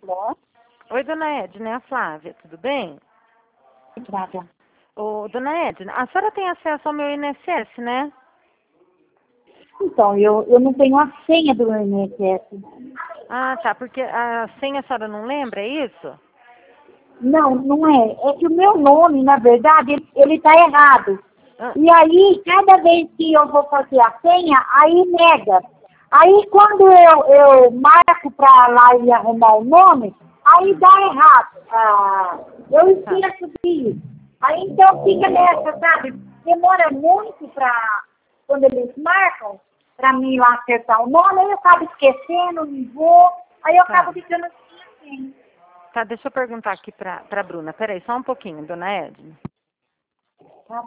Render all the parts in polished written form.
Bom, Oi, dona Edna, é a Flávia, tudo bem? Flávia. Ô, dona Edna, a senhora tem acesso ao meu INSS, né? Então, eu não tenho a senha do INSS. Ah, tá, porque a senha a senhora não lembra, é isso? Não, não é. É que o meu nome, na verdade, ele está errado. Ah, E aí, cada vez que eu vou fazer a senha, aí nega. Aí, quando eu marco para lá e arrumar o nome, aí dá errado. Eu esqueço disso. Aí, então, fica nessa, sabe? Demora muito para, quando eles marcam, para mim lá acertar o nome, aí eu acabo esquecendo, não vou, aí eu acabo ficando assim. tá, deixa eu perguntar aqui pra Bruna. Peraí, só um pouquinho, dona Edna. Tá?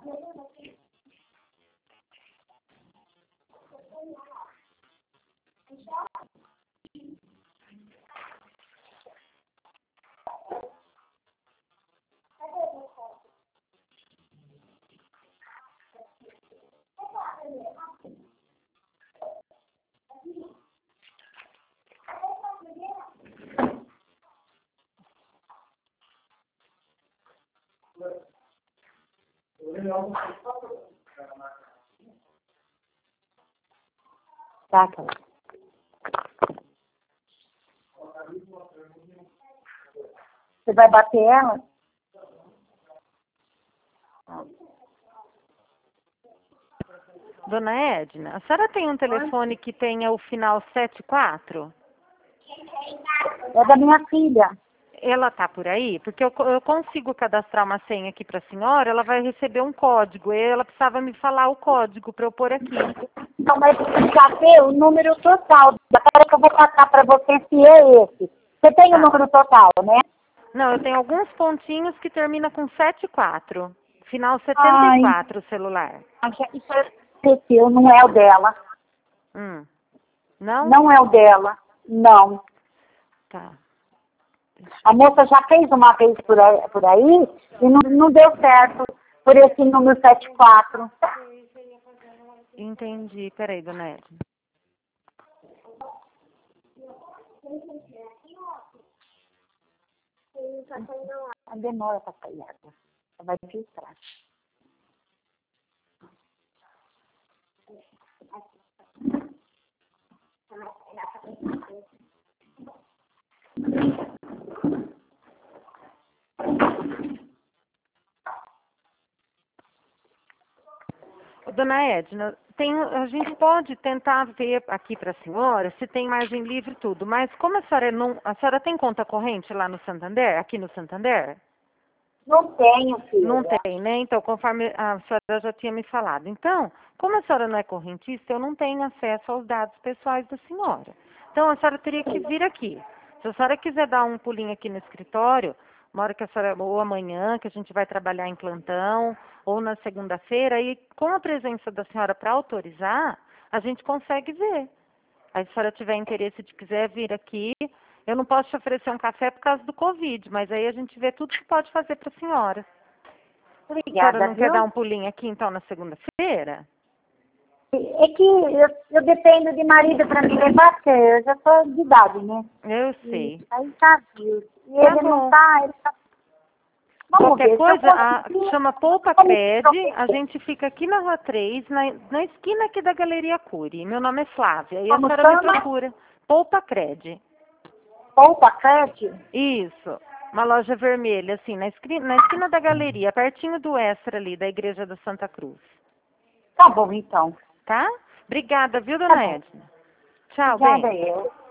Tá, cara. Você vai bater ela? Dona Edna, a senhora tem um telefone que tenha o final 74? É da minha filha. Ela tá por aí? Porque eu consigo cadastrar uma senha aqui pra senhora, ela vai receber um código. E ela precisava me falar o código pra eu pôr aqui. Não, mas precisa ter o número total. Agora que eu vou passar para você se é esse. Você tem o número total, né? Não, eu tenho alguns pontinhos que termina com 74. Final Ai, 74 o celular. isso é seu, não é o dela. Não? Não é o dela. Não. Tá. A moça já fez uma vez por aí e não deu certo por esse número 74. Entendi. Peraí, dona Edna. A demora para sair água. Vai filtrar. Dona Edna, a gente pode tentar ver aqui para a senhora se tem margem livre e tudo, mas como a senhora não, a senhora tem conta corrente lá no Santander, aqui no Santander? Não tenho, Não filha. tem, né? Então, conforme a senhora já tinha me falado. Então, como a senhora não é correntista, eu não tenho acesso aos dados pessoais da senhora. Então, a senhora teria que vir aqui. Se a senhora quiser dar um pulinho aqui no escritório, uma hora que a senhora, ou amanhã, que a gente vai trabalhar em plantão, ou na segunda-feira, e com a presença da senhora para autorizar, a gente consegue ver. Aí, se a senhora tiver interesse de quiser vir aqui, eu não posso te oferecer um café por causa do Covid, mas aí a gente vê tudo que pode fazer para a senhora. A senhora Obrigada, não quer dar viu? um pulinho aqui, então, na segunda-feira? É que eu dependo de marido para me levar, porque eu já sou de idade, né? Eu E sei. aí tá, viu? E Tá ele não bom. tá, ele tá... Vamos Qualquer ver, se eu coisa, conseguir... chama Poupa eu me Cred, a prometer. gente fica aqui na Rua 3, na esquina aqui da Galeria Cury. Meu nome é Flávia, e a Como senhora me chama? procura. Poupa Cred. Poupa crédito? Isso. Uma loja vermelha, assim, na esquina da galeria, pertinho do Extra ali, da Igreja da Santa Cruz. Tá bom, então. Tá? Obrigada, viu, Tá dona bom. Edna? Tchau, Obrigada bem. eu.